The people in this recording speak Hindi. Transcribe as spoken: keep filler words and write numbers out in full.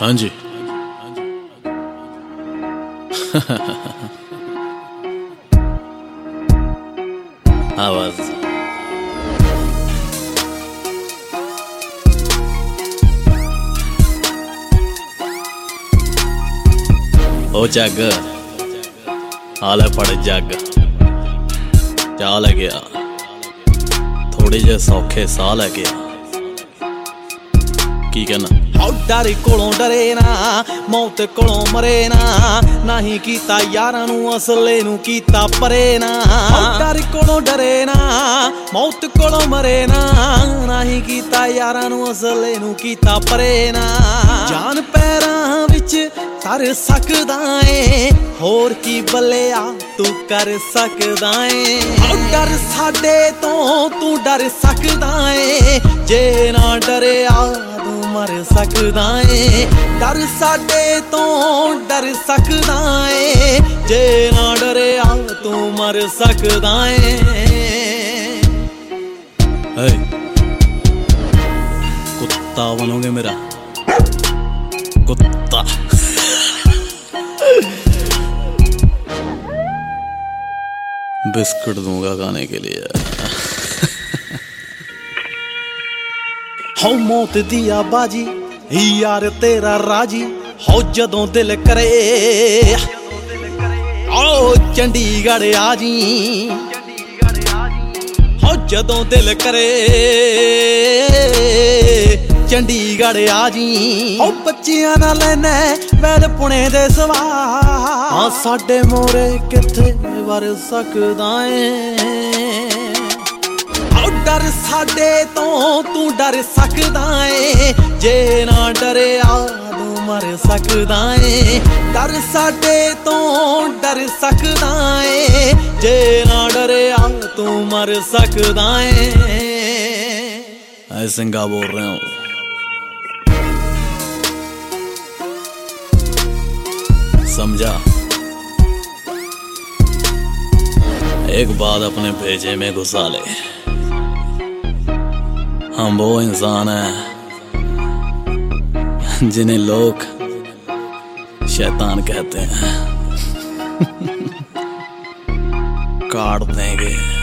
हाँ जी। आवाज ओ जग हाल फड़ जग चाह लै गया थोड़े जे सौखे साह लै गया की कहना डर कोलों डरे ना मौत कोलों मरे ना नहीं कीता यारां नू असले नू कीता परे ना डर कोलों डरे ना मौत कोलों मरे ना नहीं कीता यारां नू असले नू कीता परे ना जान पैरां विच कर सकदा ऐ होर की बल्लेआ तू कर सकदा ऐ डर साडे तो तू डर सकदा ऐ जे ना डरिया तू मर सकदा ऐ डर साडे तो डर सकदा ऐ जे ना डरिया तू मर सकदा ऐ कुत्ता बनोगे मेरा कुत्ता बिस्कुट दूंगा खाने के लिए हो मौत दिया बाजी यार तेरा राजी हो जदों दिल करे ओ चंडीगढ़ आजी हो जदों दिल करे चंडीगढ़ आजी ओ बच्चियां ना लेने वैद पुणे दे सवा हाँ साडे मोरे किथे वर सकदा ऐ डर साडे तो तू डर सकदा ऐ जे ना डरिया तू मर सकदा ऐ डर साडे तो डर सकदा ऐ जे ना डरिया तू मर सकदा ऐ ऐ सिंगा बोल रहे हो समझा एक बात अपने भेजे में घुसा ले हम वो इंसान हैं जिन्हें लोग शैतान कहते हैं काट देंगे।